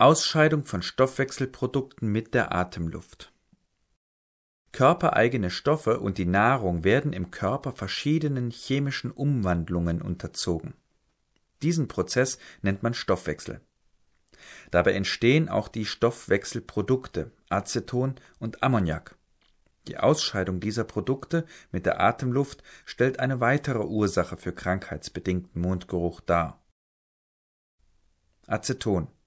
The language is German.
Ausscheidung von Stoffwechselprodukten mit der Atemluft. Körpereigene Stoffe und die Nahrung werden im Körper verschiedenen chemischen Umwandlungen unterzogen. Diesen Prozess nennt man Stoffwechsel. Dabei entstehen auch die Stoffwechselprodukte Aceton und Ammoniak. Die Ausscheidung dieser Produkte mit der Atemluft stellt eine weitere Ursache für krankheitsbedingten Mundgeruch dar. Aceton